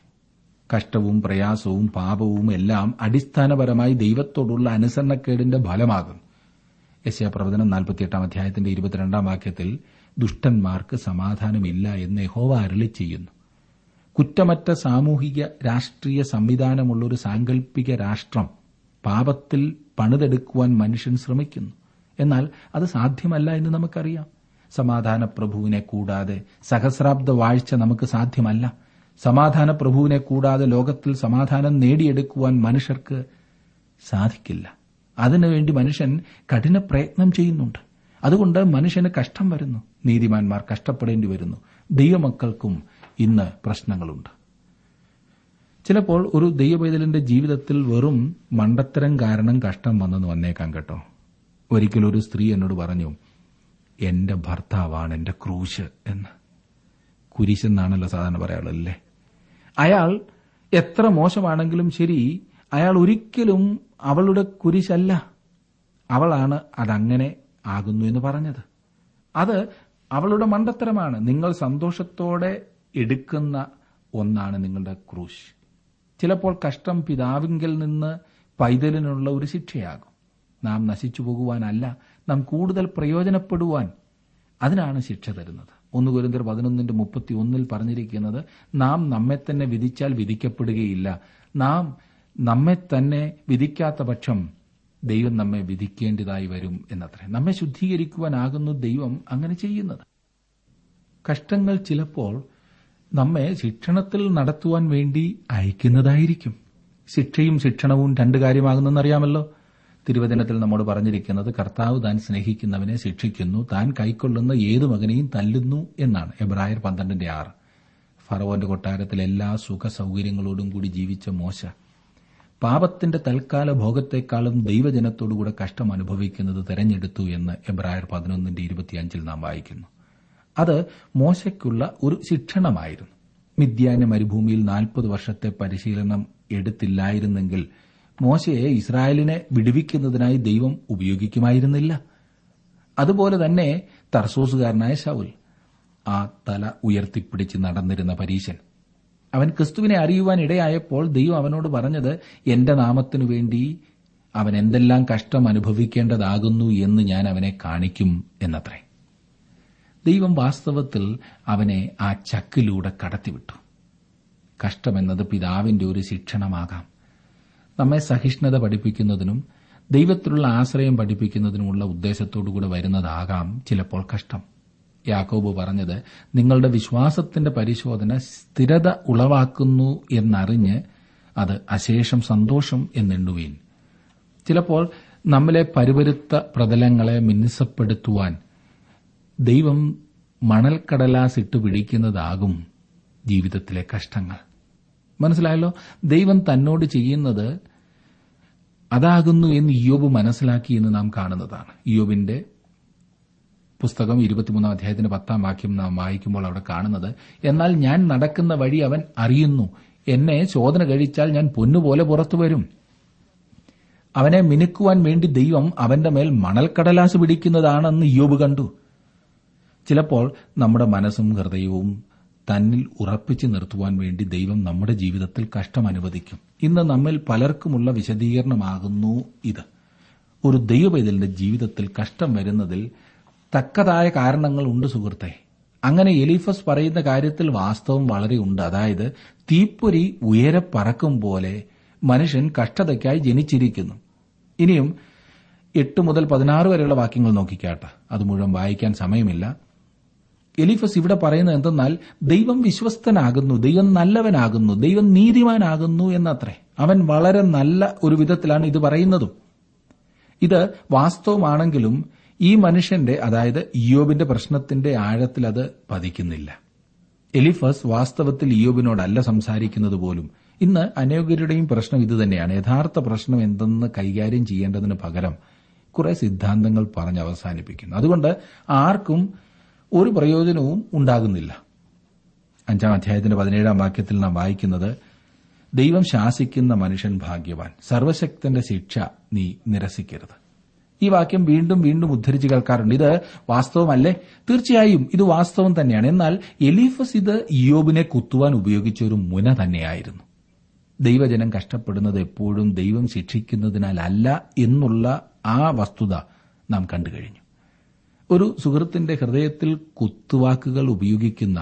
കഷ്ടവും പ്രയാസവും പാപവും എല്ലാം അടിസ്ഥാനപരമായി ദൈവത്തോടുള്ള അനുസരണക്കേടിന്റെ ഫലമാകുന്നു. യെശയ്യാ പ്രവചനം നാൽപ്പത്തിയെട്ടാം അധ്യായത്തിന്റെ ഇരുപത്തിരണ്ടാം വാക്യത്തിൽ ദുഷ്ടന്മാർക്ക് സമാധാനമില്ല എന്ന് യഹോവ അരുളി ചെയ്യുന്നു. കുറ്റമറ്റ സാമൂഹിക രാഷ്ട്രീയ സംവിധാനമുള്ള ഒരു സാങ്കല്പിക രാഷ്ട്രം പാപത്തിൽ പണിതെടുക്കുവാൻ മനുഷ്യൻ ശ്രമിക്കുന്നു. എന്നാൽ അത് സാധ്യമല്ല എന്ന് നമുക്കറിയാം. സമാധാന പ്രഭുവിനെ കൂടാതെ സഹസ്രാബ്ദ വാഴ്ച നമുക്ക് സാധ്യമല്ല. സമാധാന പ്രഭുവിനെ കൂടാതെ ലോകത്തിൽ സമാധാനം നേടിയെടുക്കുവാൻ മനുഷ്യർക്ക് സാധിക്കില്ല. അതിനുവേണ്ടി മനുഷ്യൻ കഠിന പ്രയത്നം ചെയ്യുന്നുണ്ട്. അതുകൊണ്ട് മനുഷ്യന് കഷ്ടം വരുന്നു. നീതിമാന്മാർ കഷ്ടപ്പെടേണ്ടി വരുന്നു. ദൈവമക്കൾക്കും ഇന്ന് പ്രശ്നങ്ങളുണ്ട്. ചിലപ്പോൾ ഒരു ദൈവപൈതലിന്റെ ജീവിതത്തിൽ വെറും മണ്ടത്തരം കാരണം കഷ്ടം വന്നെന്ന് വന്നേക്കാം കേട്ടോ. ഒരിക്കലൊരു സ്ത്രീ എന്നോട് പറഞ്ഞു, എന്റെ ഭർത്താവാണ് എന്റെ ക്രൂശ് എന്ന്. കുരിശെന്നാണല്ലോ സാധാരണ പറയാറുള്ളല്ലേ. അയാൾ എത്ര മോശമാണെങ്കിലും ശരി, അയാൾ ഒരിക്കലും അവളുടെ കുരിശല്ല, അവളാണ് അതങ്ങനെ ആകുന്നു എന്ന് പറഞ്ഞത്. അത് അവളുടെ മണ്ടത്തരമാണ്. നിങ്ങൾ സന്തോഷത്തോടെ എടുക്കുന്ന ഒന്നാണ് നിങ്ങളുടെ ക്രൂശ്. ചിലപ്പോൾ കഷ്ടം പിതാവിങ്കിൽ നിന്ന് പൈതലിനുള്ള ഒരു ശിക്ഷയാകും. നാം നശിച്ചു പോകുവാനല്ല, നാം കൂടുതൽ പ്രയോജനപ്പെടുവാൻ, അതിനാണ് ശിക്ഷ തരുന്നത്. ഒന്ന് കൊരിന്ത്യർ പതിനൊന്നിന്റെ മുപ്പത്തി ഒന്നിൽ പറഞ്ഞിരിക്കുന്നത്, നാം നമ്മെ തന്നെ വിധിച്ചാൽ വിധിക്കപ്പെടുകയില്ല. നാം നമ്മെ തന്നെ വിധിക്കാത്ത പക്ഷം ദൈവം നമ്മെ വിധിക്കേണ്ടതായി വരും എന്നത്രേ. നമ്മെ ശുദ്ധീകരിക്കുവാനാകുന്നു ദൈവം അങ്ങനെ ചെയ്യുന്നത്. കഷ്ടങ്ങൾ ചിലപ്പോൾ നമ്മെ ശിക്ഷണത്തിൽ നടത്തുവാൻ വേണ്ടി അയക്കുന്നതായിരിക്കും. ശിക്ഷയും ശിക്ഷണവും രണ്ടു കാര്യമാകുന്നെന്നറിയാമല്ലോ. തിരുവചനത്തിൽ നമ്മോട് പറഞ്ഞിരിക്കുന്നത്, കർത്താവ് താൻ സ്നേഹിക്കുന്നവനെ ശിക്ഷിക്കുന്നു, താൻ കൈക്കൊള്ളുന്ന ഏതു മകനെയും തല്ലുന്നു എന്നാണ്. എബ്രായർ പന്ത്രണ്ടിന്റെ ആറ്. ഫറവോന്റെ കൊട്ടാരത്തിൽ എല്ലാ സുഖ സൌകര്യങ്ങളോടും കൂടി ജീവിച്ച മോശ പാപത്തിന്റെ തൽക്കാല ഭോഗത്തെക്കാളും ദൈവജനത്തോടുകൂടെ കഷ്ടം അനുഭവിക്കുന്നത് തെരഞ്ഞെടുത്തു എന്ന് എബ്രായർ പതിനൊന്നിന്റെ ഇരുപത്തിയഞ്ചിൽ നാം വായിക്കുന്നു. അത് മോശയ്ക്കുള്ള ഒരു ശിക്ഷണമായിരുന്നു. മിദ്യാന മരുഭൂമിയിൽ നാൽപ്പത് വർഷത്തെ പരിശീലനം എടുത്തില്ലായിരുന്നെങ്കിൽ മോശയെ ഇസ്രായേലിനെ വിടുവിക്കുന്നതിനായി ദൈവം ഉപയോഗിക്കുമായിരുന്നില്ല. അതുപോലെ തന്നെ തർസോസുകാരനായ ശൌൽ, ആ തല ഉയർത്തിപ്പിടിച്ച് നടന്നിരുന്ന പരീശൻ, അവൻ ക്രിസ്തുവിനെ അറിയുവാൻ ഇടയായപ്പോൾ ദൈവം അവനോട് പറഞ്ഞത്, എന്റെ നാമത്തിനു വേണ്ടി അവൻ എന്തെല്ലാം കഷ്ടം അനുഭവിക്കേണ്ടതാകുന്നു എന്ന് ഞാൻ അവനെ കാണിക്കും എന്നത്രേ. ദൈവം വാസ്തവത്തിൽ അവനെ ആ ചക്കിലൂടെ കടത്തിവിട്ടു. കഷ്ടമെന്നത് പിതാവിന്റെ ഒരു ശിക്ഷണമാകാം. നമ്മെ സഹിഷ്ണുത പഠിപ്പിക്കുന്നതിനും ദൈവത്തിലുള്ള ആശ്രയം പഠിപ്പിക്കുന്നതിനുമുള്ള ഉദ്ദേശത്തോടുകൂടെ വരുന്നതാകാം ചിലപ്പോൾ കഷ്ടം. യാക്കോബ് പറഞ്ഞത്, നിങ്ങളുടെ വിശ്വാസത്തിന്റെ പരിശോധന സ്ഥിരത ഉളവാക്കുന്നു എന്നറിഞ്ഞ് അത് അശേഷം സന്തോഷം എന്നെണ്ണുവീൻ. ചിലപ്പോൾ നമ്മിലെ പരുപരുത്ത പ്രതലങ്ങളെ മിനുസപ്പെടുത്തുവാൻ ദൈവം മണൽക്കടലാസിട്ട് പിടിക്കുന്നതാകും ജീവിതത്തിലെ കഷ്ടങ്ങൾ. മനസ്സിലായല്ലോ? ദൈവം തന്നോട് ചെയ്യുന്നത് അതാകുന്നു എന്ന് ഇയ്യോബ് മനസ്സിലാക്കി എന്ന് നാം കാണുന്നതാണ്. ഇയ്യോബിന്റെ പുസ്തകം ഇരുപത്തിമൂന്നാം അധ്യായത്തിന്റെ പത്താം വാക്യം നാം വായിക്കുമ്പോൾ അവിടെ കാണുന്നത്, എന്നാൽ ഞാൻ നടക്കുന്ന വഴി അവൻ അറിയുന്നു, എന്നെ ശോധന കഴിച്ചാൽ ഞാൻ പൊന്നുപോലെ പുറത്തു വരും. അവനെ മിനുക്കുവാൻ വേണ്ടി ദൈവം അവന്റെ മേൽ മണൽക്കടലാസ് പിടിക്കുന്നതാണെന്ന് ഇയ്യോബ് കണ്ടു. ചിലപ്പോൾ നമ്മുടെ മനസ്സും ഹൃദയവും തന്നിൽ ഉറപ്പിച്ചു നിർത്തുവാൻ വേണ്ടി ദൈവം നമ്മുടെ ജീവിതത്തിൽ കഷ്ടം അനുവദിക്കും. ഇന്ന് നമ്മിൽ പലർക്കുമുള്ള വിശദീകരണമാകുന്നു ഇത്. ഒരു ദൈവപൈതലിന്റെ ജീവിതത്തിൽ കഷ്ടം വരുന്നതിൽ തക്കതായ കാരണങ്ങൾ ഉണ്ട് സുഹൃത്തെ. അങ്ങനെ എലീഫസ് പറയുന്ന കാര്യത്തിൽ വാസ്തവം വളരെ ഉണ്ട്. അതായത് തീപ്പൊരി ഉയരെ പറക്കും പോലെ മനുഷ്യൻ കഷ്ടതയ്ക്കായി ജനിച്ചിരിക്കുന്നു. ഇനിയും എട്ട് മുതൽ പതിനാറ് വരെയുള്ള വാക്യങ്ങൾ നോക്കിക്കാട്ടെ. അത് മുഴുവൻ വായിക്കാൻ സമയമില്ല. എലീഫസ് ഇവിടെ പറയുന്നത് എന്തെന്നാൽ ദൈവം വിശ്വസ്തനാകുന്നു, ദൈവം നല്ലവനാകുന്നു, ദൈവം നീതിമാനാകുന്നു എന്നത്രേ. അവൻ വളരെ നല്ല ഒരു വിധത്തിലാണ് ഇത് പറയുന്നതും. ഇത് വാസ്തവമാണെങ്കിലും ഈ മനുഷ്യന്റെ, അതായത് ഇയ്യോബിന്റെ പ്രശ്നത്തിന്റെ ആഴത്തിൽ അത് പതിക്കുന്നില്ല. എലീഫസ് വാസ്തവത്തിൽ ഇയ്യോബിനോടല്ല സംസാരിക്കുന്നത് പോലും. ഇന്ന് അനേകരുടെയും പ്രശ്നം ഇതുതന്നെയാണ്. യഥാർത്ഥ പ്രശ്നം എന്തെന്ന് കൈകാര്യം ചെയ്യേണ്ടതിന് പകരം കുറെ സിദ്ധാന്തങ്ങൾ പറഞ്ഞ് അവസാനിപ്പിക്കുന്നു. അതുകൊണ്ട് ആർക്കും ഒരു പ്രയോജനവും ഉണ്ടാകുന്നില്ല. അഞ്ചാം അധ്യായത്തിന്റെ പതിനേഴാം വാക്യത്തിൽ നാം വായിക്കുന്നത്, ദൈവം ശാസിക്കുന്ന മനുഷ്യൻ ഭാഗ്യവാൻ, സർവശക്തന്റെ ശിക്ഷ നീ നിരസിക്കരുത്. ഈ വാക്യം വീണ്ടും വീണ്ടും ഉദ്ധരിച്ച് കേൾക്കാറുണ്ട്. ഇത് വാസ്തവമല്ലേ? തീർച്ചയായും ഇത് വാസ്തവം തന്നെയാണ്. എന്നാൽ എലീഫസ് ഇത് ഇയ്യോബിനെ കുത്തുവാൻ ഉപയോഗിച്ച ഒരു മുന തന്നെയായിരുന്നു. ദൈവജനം കഷ്ടപ്പെടുന്നത് എപ്പോഴും ദൈവം ശിക്ഷിക്കുന്നതിനാലല്ല എന്നുള്ള ആ വസ്തുത നാം കണ്ടുകഴിഞ്ഞു. ഒരു സുഹൃത്തിന്റെ ഹൃദയത്തിൽ കുത്തുവാക്കുകൾ ഉപയോഗിക്കുന്ന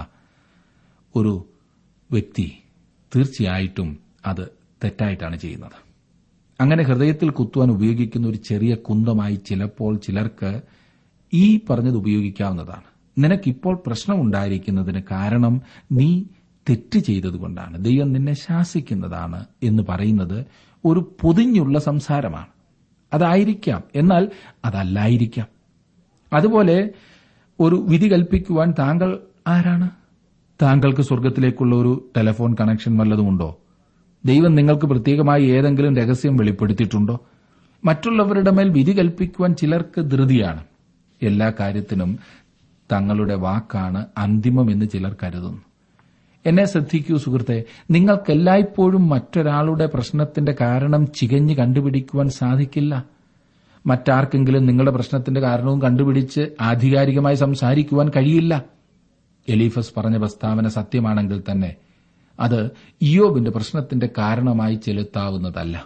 ഒരു വ്യക്തി തീർച്ചയായിട്ടും അത് തെറ്റായിട്ടാണ് ചെയ്യുന്നത്. അങ്ങനെ ഹൃദയത്തിൽ കുത്തുവാൻ ഉപയോഗിക്കുന്ന ഒരു ചെറിയ കുന്തമായി ചിലപ്പോൾ ചിലർക്ക് ഈ പറഞ്ഞത് ഉപയോഗിക്കാവുന്നതാണ്. നിനക്കിപ്പോൾ പ്രശ്നമുണ്ടായിരിക്കുന്നതിന് കാരണം നീ തെറ്റ് ചെയ്തതുകൊണ്ടാണ്, ദൈവം നിന്നെ ശാസിക്കുന്നതാണ് എന്ന് പറയുന്നത് ഒരു പൊതിഞ്ഞുള്ള സംസാരമാണ്. അതായിരിക്കാം, എന്നാൽ അതല്ലായിരിക്കാം. അതുപോലെ ഒരു വിധി കൽപ്പിക്കുവാൻ താങ്കൾ ആരാണ്? താങ്കൾക്ക് സ്വർഗത്തിലേക്കുള്ള ഒരു ടെലിഫോൺ കണക്ഷൻ വല്ലതുമുണ്ടോ? ദൈവം നിങ്ങൾക്ക് പ്രത്യേകമായി ഏതെങ്കിലും രഹസ്യം വെളിപ്പെടുത്തിയിട്ടുണ്ടോ? മറ്റുള്ളവരുടെ മേൽ വിധി കൽപ്പിക്കുവാൻ ചിലർക്ക് ധൃതിയാണ്. എല്ലാ കാര്യത്തിനും തങ്ങളുടെ വാക്കാണ് അന്തിമമെന്ന് ചിലർ കരുതുന്നു. എന്നെ ശ്രദ്ധിക്കൂ സുഹൃത്തെ, നിങ്ങൾക്കെല്ലായ്പ്പോഴും മറ്റൊരാളുടെ പ്രശ്നത്തിന്റെ കാരണം ചികഞ്ഞ് കണ്ടുപിടിക്കുവാൻ സാധിക്കില്ല. മറ്റാർക്കെങ്കിലും നിങ്ങളുടെ പ്രശ്നത്തിന്റെ കാരണവും കണ്ടുപിടിച്ച് ആധികാരികമായി സംസാരിക്കുവാൻ കഴിയില്ല. എലീഫസ് പറഞ്ഞ പ്രസ്താവന സത്യമാണെങ്കിൽ തന്നെ അത് ഇയ്യോബിന്റെ പ്രശ്നത്തിന്റെ കാരണമായി ചെലുത്താവുന്നതല്ല.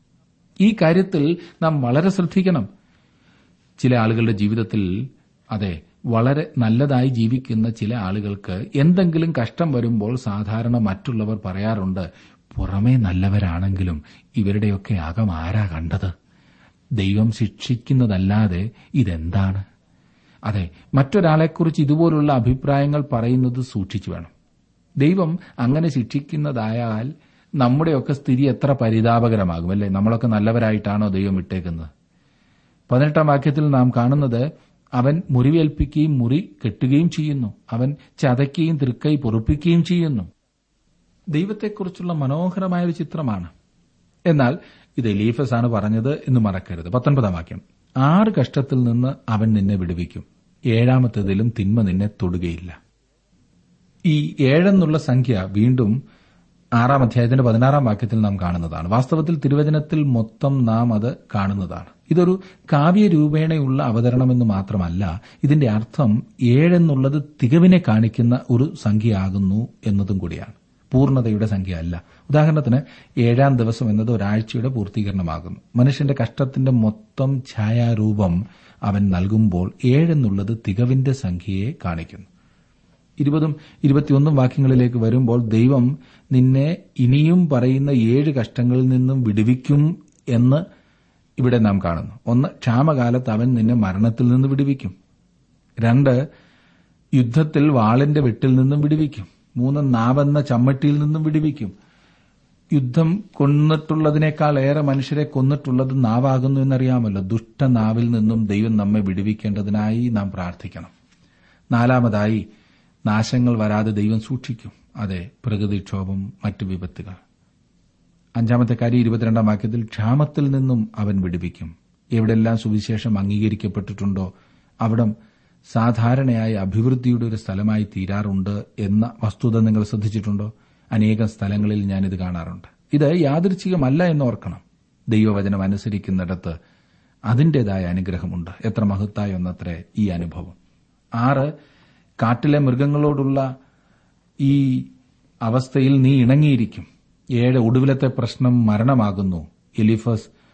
ഈ കാര്യത്തിൽ നാം വളരെ ശ്രദ്ധിക്കണം. ചില ആളുകളുടെ ജീവിതത്തിൽ, അതെ, വളരെ നല്ലതായി ജീവിക്കുന്ന ചില ആളുകൾക്ക് എന്തെങ്കിലും കഷ്ടം വരുമ്പോൾ സാധാരണ മറ്റുള്ളവർ പറയാറുണ്ട്, പുറമേ നല്ലവരാണെങ്കിലും ഇവരുടെയൊക്കെ അകം ആരാ കണ്ടത്? ദൈവം ശിക്ഷിക്കുന്നതല്ലാതെ ഇതെന്താണ്? അതെ, മറ്റൊരാളെക്കുറിച്ച് ഇതുപോലുള്ള അഭിപ്രായങ്ങൾ പറയുന്നത് സൂക്ഷിച്ചു വേണം. ദൈവം അങ്ങനെ ശിക്ഷിക്കുന്നതായാൽ നമ്മുടെയൊക്കെ സ്ഥിതി എത്ര പരിതാപകരമാകും, അല്ലേ? നമ്മളൊക്കെ നല്ലവരായിട്ടാണോ ദൈവം വിട്ടേക്കുന്നത്? പതിനെട്ടാം വാക്യത്തിൽ നാം കാണുന്നത്, അവൻ മുറിവേൽപ്പിക്കുകയും മുറി കെട്ടുകയും ചെയ്യുന്നു, അവൻ ചതയ്ക്കുകയും തൃക്കൈ പൊറുപ്പിക്കുകയും ചെയ്യുന്നു. ദൈവത്തെക്കുറിച്ചുള്ള മനോഹരമായ ഒരു ചിത്രമാണ്. എന്നാൽ ഇത് എലീഫസ് ആണ് പറഞ്ഞത് എന്ന് മറക്കരുത്. പത്തൊൻപതാം വാക്യം, ആറ് കഷ്ടത്തിൽ നിന്ന് അവൻ നിന്നെ വിടുവിക്കും, ഏഴാമത്തേതിലും തിന്മ നിന്നെ തൊടുകയില്ല. ഈ ഏഴെന്നുള്ള സംഖ്യ വീണ്ടും ആറാം അധ്യായത്തിന്റെ പതിനാറാം വാക്യത്തിൽ നാം കാണുന്നതാണ്. വാസ്തവത്തിൽ തിരുവചനത്തിൽ മൊത്തം നാം അത് കാണുന്നതാണ്. ഇതൊരു കാവ്യരൂപേണയുള്ള അവതരണമെന്ന് മാത്രമല്ല, ഇതിന്റെ അർത്ഥം ഏഴെന്നുള്ളത് തികവിനെ കാണിക്കുന്ന ഒരു സംഖ്യയാകുന്നു എന്നതും കൂടിയാണ്, പൂർണ്ണതയുടെ സംഖ്യ അല്ല. ഉദാഹരണത്തിന് ഏഴാം ദിവസം എന്നത് ഒരാഴ്ചയുടെ പൂർത്തീകരണമാകുന്നു. മനുഷ്യന്റെ കഷ്ടത്തിന്റെ മൊത്തം ഛായാരൂപം അവൻ നൽകുമ്പോൾ ഏഴെന്നുള്ളത് തികവിന്റെ സംഖ്യയെ കാണിക്കുന്നു. ഇരുപതും ഇരുപത്തിയൊന്നും വാക്യങ്ങളിലേക്ക് വരുമ്പോൾ ദൈവം നിന്നെ ഇനിയും പറയുന്ന ഏഴ് കഷ്ടങ്ങളിൽ നിന്നും വിടുവിക്കും എന്ന് ഇവിടെ നാം കാണുന്നു. ഒന്ന്, ക്ഷാമകാലത്ത് അവൻ നിന്നെ മരണത്തിൽ നിന്ന് വിടുവിക്കും. രണ്ട്, യുദ്ധത്തിൽ വാളിന്റെ വെട്ടിൽ നിന്നും വിടുവിക്കും. മൂന്ന്, നാവെന്ന ചമ്മട്ടിയിൽ നിന്നും വിടുവിക്കും. യുദ്ധം കൊന്നിട്ടുള്ളതിനേക്കാൾ ഏറെ മനുഷ്യരെ കൊന്നിട്ടുള്ളത് നാവാകുന്നു എന്നറിയാമല്ലോ. ദുഷ്ടനാവിൽ നിന്നും ദൈവം നമ്മെ വിടുവിക്കേണ്ടതിനായി നാം പ്രാർത്ഥിക്കണം. നാലാമതായി, നാശങ്ങൾ വരാതെ ദൈവം സൂക്ഷിക്കും. അതെ, പ്രകൃതിക്ഷോഭം, മറ്റു വിപത്തുകൾ. അഞ്ചാമത്തെ കാര്യം ഇരുപത്തിരണ്ടാം വാക്യത്തിൽ, ക്ഷാമത്തിൽ നിന്നും അവൻ വിടുവിക്കും. എവിടെല്ലാം സുവിശേഷം അംഗീകരിക്കപ്പെട്ടിട്ടുണ്ടോ അവിടം സാധാരണയായി അഭിവൃദ്ധിയുടെ ഒരു സ്ഥലമായി തീരാറുണ്ട് എന്ന വസ്തുത നിങ്ങൾ ശ്രദ്ധിച്ചിട്ടുണ്ടോ? അനേകം സ്ഥലങ്ങളിൽ ഞാനിത് കാണാറുണ്ട്. ഇത് യാദൃച്ഛികമല്ല എന്നോർക്കണം. ദൈവവചനം അനുസരിക്കുന്നിടത്ത് അതിന്റേതായ അനുഗ്രഹമുണ്ട്. എത്ര മഹത്തായ ഒന്നത്രേ ഈ അനുഭവം. ആറ്, കാട്ടിലെ മൃഗങ്ങളോടുള്ള ഈ അവസ്ഥയിൽ നീ ഇണങ്ങിയിരിക്കും. ഏഴ്, ഒടുവിലത്തെ പ്രശ്നം മരണമാകുന്നു. എലീഫസ്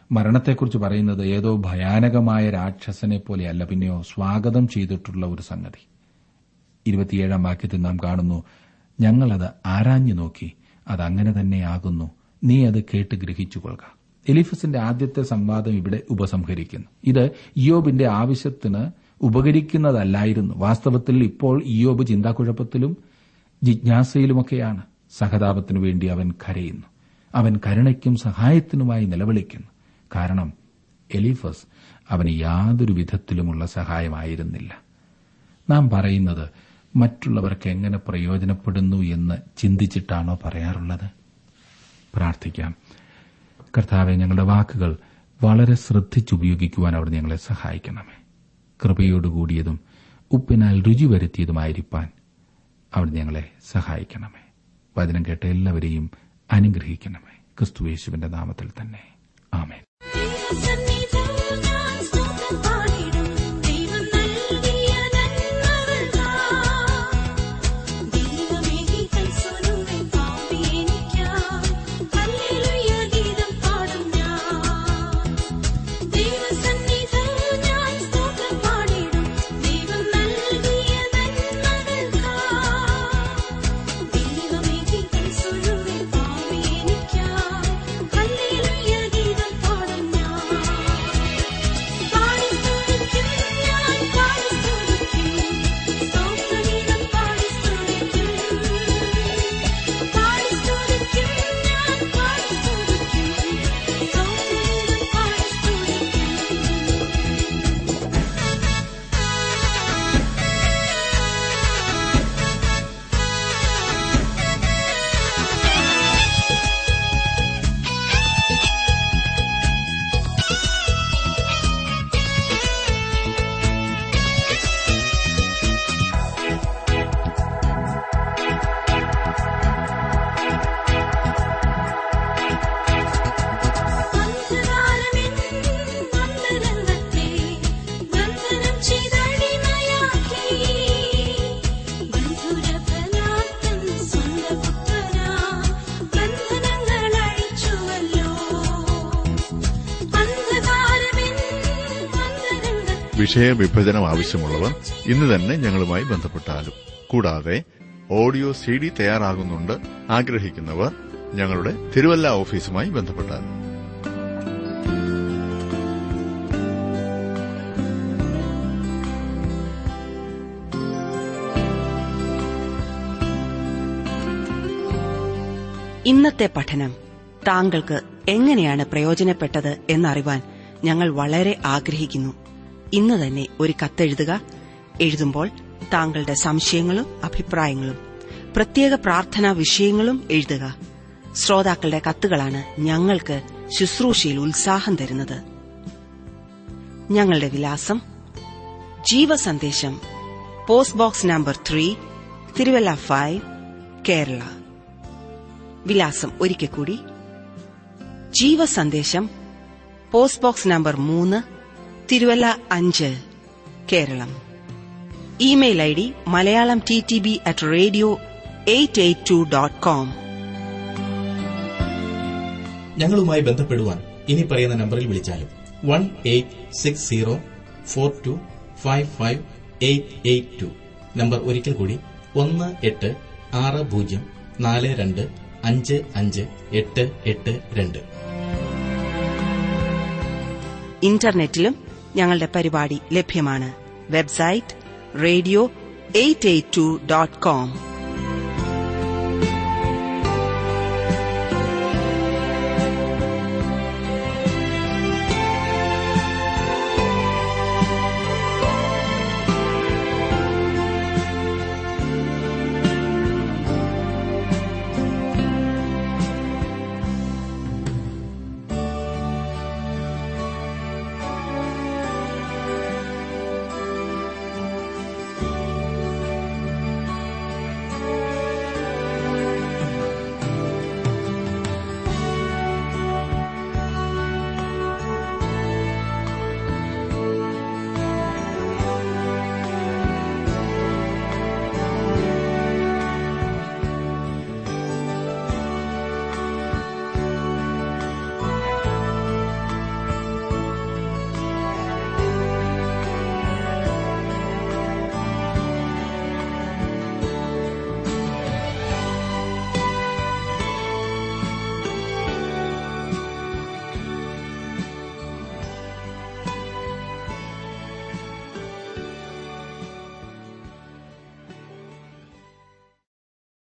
മരണത്തെക്കുറിച്ച് പറയുന്നത് ഏതോ ഭയാനകമായ രാക്ഷസനെ പോലെയല്ല, പിന്നെയോ സ്വാഗതം ചെയ്തിട്ടുള്ള ഒരു സംഗതി. ഇരുപത്തിയേഴാം വാക്യത്തിൽ നാം കാണുന്നു, ഞങ്ങളത് ആരാഞ്ഞു നോക്കി, അതങ്ങനെ തന്നെയാകുന്നു, നീ അത് കേട്ട് ഗ്രഹിച്ചുകൊള്ളുക. എലീഫസിന്റെ ആദ്യത്തെ സംവാദം ഇവിടെ ഉപസംഹരിക്കുന്നു. ഇത് ഇയ്യോബിന്റെ ആവശ്യത്തിന് ഉപകരിക്കുന്നതല്ലായിരുന്നു. വാസ്തവത്തിൽ ഇപ്പോൾ ഇയ്യോബ് ചിന്താക്കുഴപ്പത്തിലും ജിജ്ഞാസയിലുമൊക്കെയാണ്. സഹതാപത്തിനു വേണ്ടി അവൻ കരയുന്നു. അവൻ കരുണയ്ക്കും സഹായത്തിനുമായി നിലവിളിക്കുന്നു. കാരണം എലീഫസ് അവന് യാതൊരു വിധത്തിലുമുള്ള സഹായമായിരുന്നില്ല. നാം പറയുന്നത് മറ്റുള്ളവർക്ക് എങ്ങനെ പ്രയോജനപ്പെടുന്നു എന്ന് ചിന്തിച്ചിട്ടാണോ പറയാറുള്ളത്? പ്രാർത്ഥിക്കാം. കർത്താവെ, ഞങ്ങളുടെ വാക്കുകൾ വളരെ ശ്രദ്ധിച്ചുപയോഗിക്കുവാൻ അവിടെ ഞങ്ങളെ സഹായിക്കണമേ. കൃപയോടുകൂടിയതും ഉപ്പിനാൽ രുചി വരുത്തിയതുമായിരിക്കാൻ അവിടെ ഞങ്ങളെ സഹായിക്കണമേ. വചനം കേട്ട എല്ലാവരെയും അനുഗ്രഹിക്കണമേ. ക്രിസ്തുയേശുവിന്റെ നാമത്തിൽ തന്നെ, ആമേൻ. വിഷയവിഭജനം ആവശ്യമുള്ളവർ ഇന്ന് തന്നെ ഞങ്ങളുമായി ബന്ധപ്പെട്ടാലും. കൂടാതെ ഓഡിയോ സി ഡി തയ്യാറാകുന്നുണ്ട് ആഗ്രഹിക്കുന്നവർ ഞങ്ങളുടെ തിരുവല്ല ഓഫീസുമായി ബന്ധപ്പെട്ടാലും. ഇന്നത്തെ പഠനം താങ്കൾക്ക് എങ്ങനെയാണ് പ്രയോജനപ്പെട്ടത് എന്നറിവാൻ ഞങ്ങൾ വളരെ ആഗ്രഹിക്കുന്നു. ഇന്ന് തന്നെ ഒരു കത്തെഴുതുക. എഴുതുമ്പോൾ താങ്കളുടെ സംശയങ്ങളും അഭിപ്രായങ്ങളും പ്രത്യേക പ്രാർത്ഥനാ വിഷയങ്ങളും എഴുതുക. ശ്രോതാക്കളുടെ കത്തുകളാണ് ഞങ്ങൾക്ക് ശുശ്രൂഷയിൽ ഉത്സാഹം തരുന്നത്. ഞങ്ങളുടെ വിലാസം: Jeevasandesham, post box number three, Thiruvalla five, Kerala. വിലാസം ഒരിക്കൽ കൂടി: ജീവസന്ദേശം, പോസ്റ്റ് ബോക്സ് നമ്പർ മൂന്ന്, തിരുവല്ല അഞ്ച്, Keralam. Email I D Malayalam T T B at radio eight eight two dot com. ഞങ്ങളുമായി ബന്ധപ്പെടുവാൻ ഇനി പറയുന്ന നമ്പറിൽ വിളിച്ചാലും one eight six zero four two five five eight eight two. Number ഒരിക്കൽ കൂടി: ഒന്ന് എട്ട് ആറ് പൂജ്യം നാല് രണ്ട് അഞ്ച് അഞ്ച് എട്ട് എട്ട് രണ്ട്. ഇന്റർനെറ്റിലും ഞങ്ങളുടെ പരിപാടി ലഭ്യമാണ്. Website radio eight eight two dot com.